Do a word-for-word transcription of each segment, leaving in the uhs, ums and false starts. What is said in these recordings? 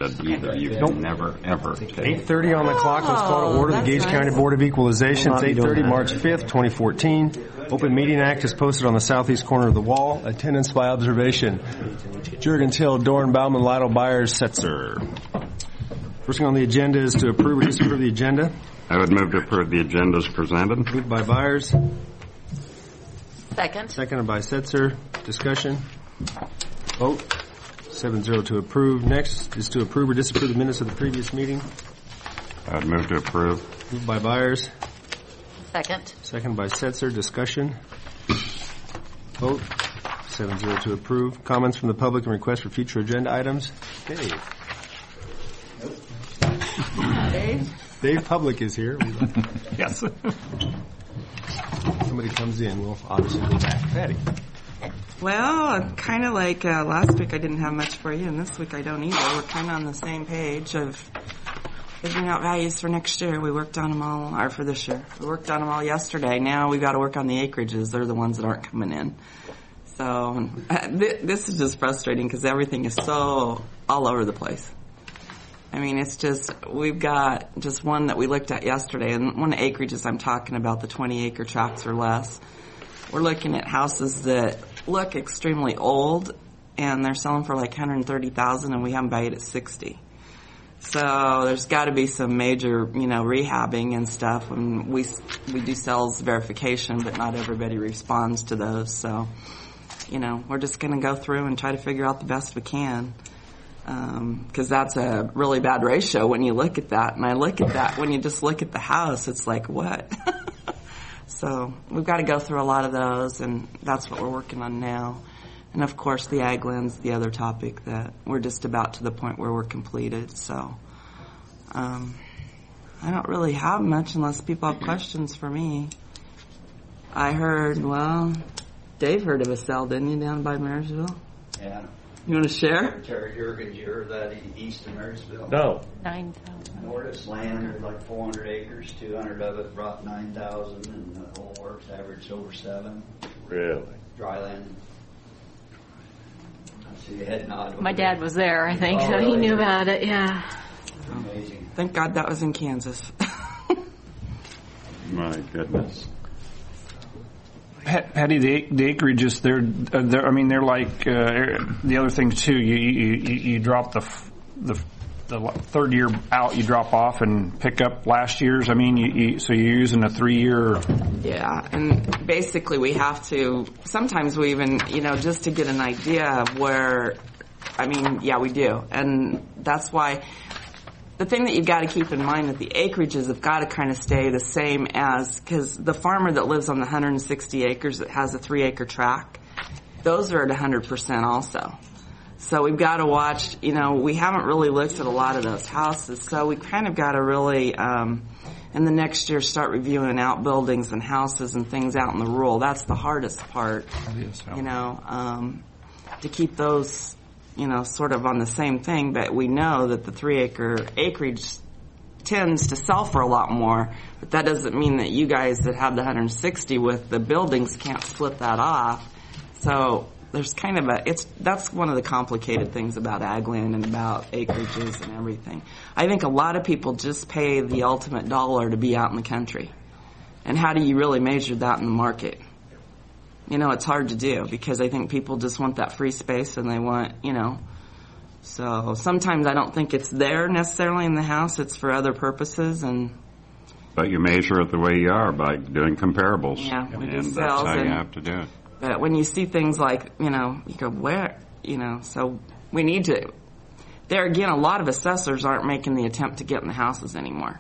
presented either. You Nope. can never, ever take. eight thirty on the clock. Let's call to order the that's Gage nice. County Board of Equalization. It's I'll not be eight doing thirty, that. March fifth, twenty fourteen. Open Meeting Act is posted on the southeast corner of the wall. Attendance by observation. Jurgens Hill, Dorn, Bauman, Lytle, Byers, Setzer. First thing on the agenda is to approve or disapprove the agenda. I would move to approve the agenda as presented. Moved by Byers, Second. seconded by Setzer. Discussion. Vote. Seven zero to approve. Next is to approve or disapprove the minutes of the previous meeting. I would move to approve. Moved by Byers, Second. seconded by Setzer. Discussion. Vote. Seven zero to approve. Comments from the public and requests for future agenda items. Dave. Dave? Dave Public is here. Yes. Somebody comes in, we'll obviously go back. Patty. Well, kind of like uh, last week I didn't have much for you, and this week I don't either. We're kind of on the same page of figuring out values for next year. We worked on them all, or for this year. We worked on them all yesterday. Now we've got to work on the acreages. They're the ones that aren't coming in. So uh, th- this is just frustrating because everything is so all over the place. I mean, it's just, we've got just one that we looked at yesterday, and one of the acreages I'm talking about, the twenty acre tracts or less. We're looking at houses that look extremely old, and they're selling for like one hundred thirty thousand dollars, and we have them valued at sixty. So there's got to be some major, you know, rehabbing and stuff. And we we do sales verification, but not everybody responds to those. So, you know, we're just going to go through and try to figure out the best we can. Because um, that's a really bad ratio when you look at that. And I look at that, when you just look at the house, it's like, what? So we've got to go through a lot of those, and that's what we're working on now. And, of course, the ag land's the other topic that we're just about to the point where we're completed. So um, I don't really have much unless people have questions for me. I heard, well, Dave heard of a sale, didn't you, down by Marysville? Yeah. You want to share? Terry Jurgens, you heard that e- east of Marysville? No. Nine thousand. Norris land, there's like four hundred acres, two hundred of it brought nine thousand, and the whole works averaged over seven. Really? Dry land. I see your head nod. over My there. dad was there, I think, Oh, so he really? knew about it, yeah. Amazing. Thank God that was in Kansas. My goodness. Pat- Patty, the, the acreages, they're, uh, they're, I mean, they're like uh, the other things too. You you, you, you drop the, f- the the third year out, you drop off and pick up last year's. I mean, you, you, so you're using a three year. Yeah, and basically we have to, sometimes we even, you know, just to get an idea of where, I mean, yeah, we do. And that's why the thing that you've got to keep in mind that the acreages have got to kind of stay the same as, because the farmer that lives on the one hundred sixty acres that has a three acre tract, those are at one hundred percent also. So we've got to watch, you know, we haven't really looked at a lot of those houses, so we kind of got to really, um, in the next year, start reviewing outbuildings and houses and things out in the rural. That's the hardest part, you know, um, to keep those, you know, sort of on the same thing, but we know that the three acre acreage tends to sell for a lot more, but that doesn't mean that you guys that have the one hundred sixty with the buildings can't split that off. So there's kind of a, it's, that's one of the complicated things about ag land and about acreages and everything. I think a lot of people just pay the ultimate dollar to be out in the country. And how do you really measure that in the market? You know, it's hard to do because I think people just want that free space and they want, you know, so sometimes I don't think it's there necessarily in the house. It's for other purposes. And But you measure it the way you are by doing comparables. Yeah, we do and that's sales how you and- have to do it. But when you see things like, you know, you go, where, you know, so we need to, there again, a lot of assessors aren't making the attempt to get in the houses anymore.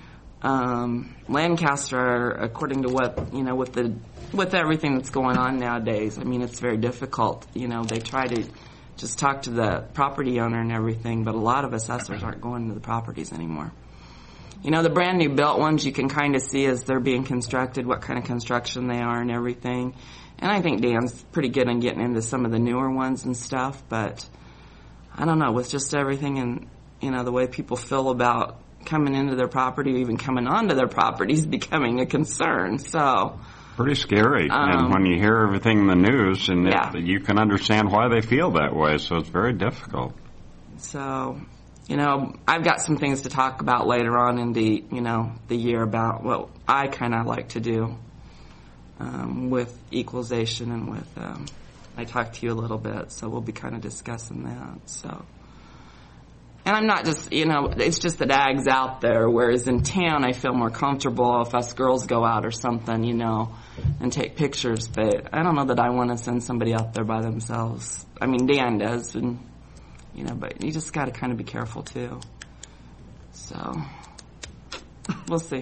Um, Lancaster, according to what, you know, with the, with everything that's going on nowadays, I mean, it's very difficult. You know, they try to just talk to the property owner and everything, but a lot of assessors aren't going to the properties anymore. You know, the brand new built ones, you can kind of see as they're being constructed, what kind of construction they are and everything. And I think Dan's pretty good on getting into some of the newer ones and stuff, but I don't know, with just everything and, you know, the way people feel about coming into their property or even coming onto their property is becoming a concern, so. Pretty scary. Um, and when you hear everything in the news, and yeah. it, you can understand why they feel that way, so it's very difficult. So, you know, I've got some things to talk about later on in the, you know, the year about what I kind of like to do um, with equalization and with, um, I talked to you a little bit, so we'll be kind of discussing that, so. And I'm not just, you know, it's just that ag's out there, whereas in town I feel more comfortable if us girls go out or something, you know, and take pictures, but I don't know that I want to send somebody out there by themselves. I mean, Dan does, and you know, but you just got to kind of be careful too. So, we'll see.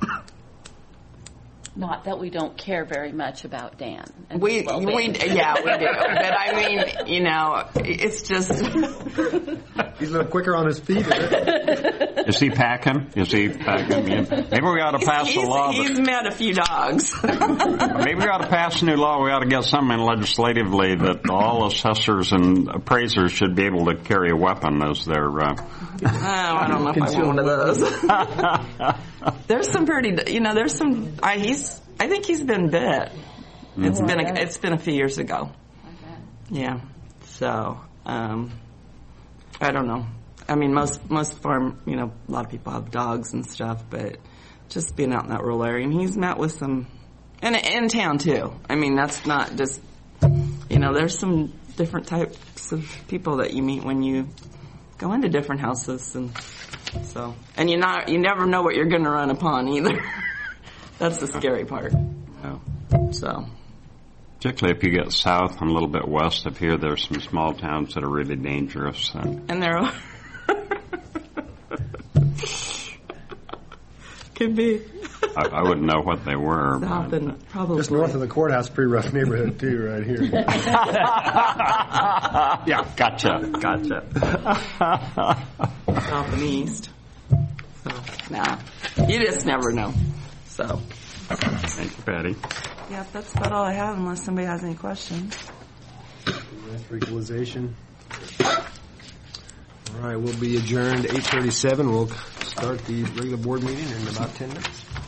Not that we don't care very much about Dan. and We, his well-being. we, yeah, we do. But I mean, you know, it's just. He's a little quicker on his feet, isn't it? Is he packing? Is he packing? Maybe we ought to pass he's, a law. that- he's met a few dogs. Maybe we ought to pass a new law. We ought to get something in legislatively that all assessors and appraisers should be able to carry a weapon as their. Uh... Oh, I don't know if I want one of those. There's some pretty, you know, there's some. I he's. I think he's been bit. It's been. A, it's been a few years ago. Yeah. So, um, I don't know. I mean, most most farm, you know, a lot of people have dogs and stuff, but just being out in that rural area, and he's met with some, and in town too. I mean, that's not just, you know, there's some different types of people that you meet when you go into different houses, and so, and you not, you never know what you're going to run upon either. That's the scary part. Oh. So. Particularly if you get south and a little bit west of here, there's some small towns that are really dangerous. And And there are. Could be. I, I wouldn't know what they were. South But, and probably. Just north of the courthouse, pretty rough neighborhood too, right here. yeah, gotcha, gotcha. South and east. So, nah. You just never know. So. Thank you, Patty. Yeah, that's about all I have unless somebody has any questions. That's for equalization. All right, we'll be adjourned eight thirty-seven. We'll start the regular board meeting in about ten minutes.